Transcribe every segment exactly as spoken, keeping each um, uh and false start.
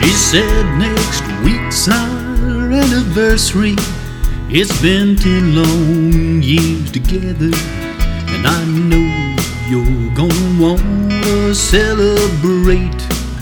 She said next week's our anniversary. It's been ten long years together, and I know you're gonna wanna celebrate.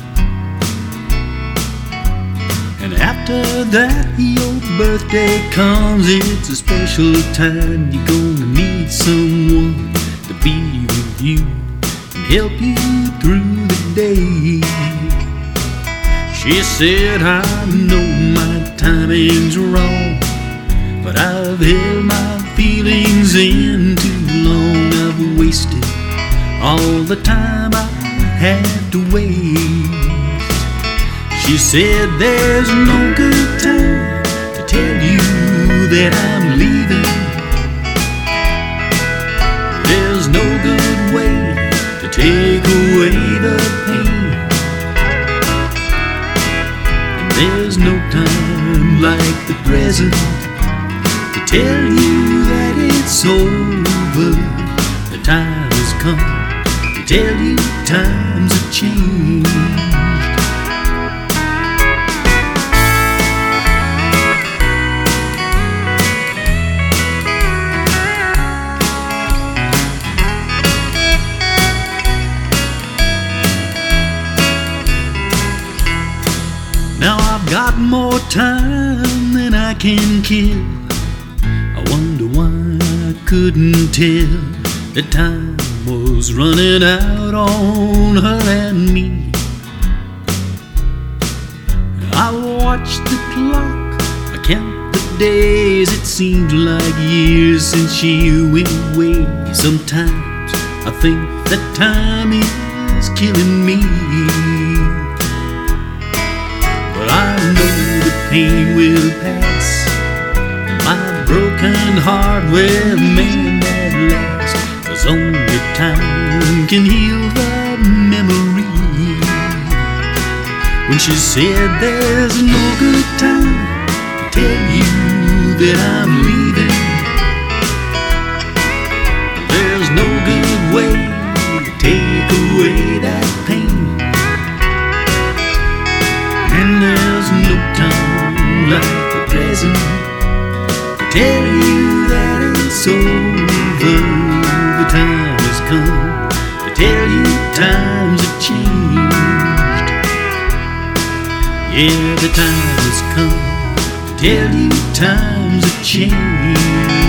And after that your birthday comes, it's a special time. You're gonna need someone to be with you and help you through the day. She said, I know my timing's wrong, but I've held my feelings in too long. I've wasted all the time I had to waste. She said, there's no good time to tell you that I'm leaving. There's no good way to take away the pain. And there's no time like the present to tell you that it's over. The time has come to tell you times have changed. Now I've got more time than I can kill. I wonder why I couldn't tell that time was running out on her and me. I watch the clock, I count the days. It seems like years since she went away. Sometimes I think that time is killing me. I know the pain will pass, and my broken heart will mend at last, 'cause only time can heal the memory. When she said there's no good time to tell you that I'm leaving, there's no good way to take away that pain. And there's no time like the present to tell you that it's over. The time has come to tell you times have changed. Yeah, the time has come to tell you times have changed.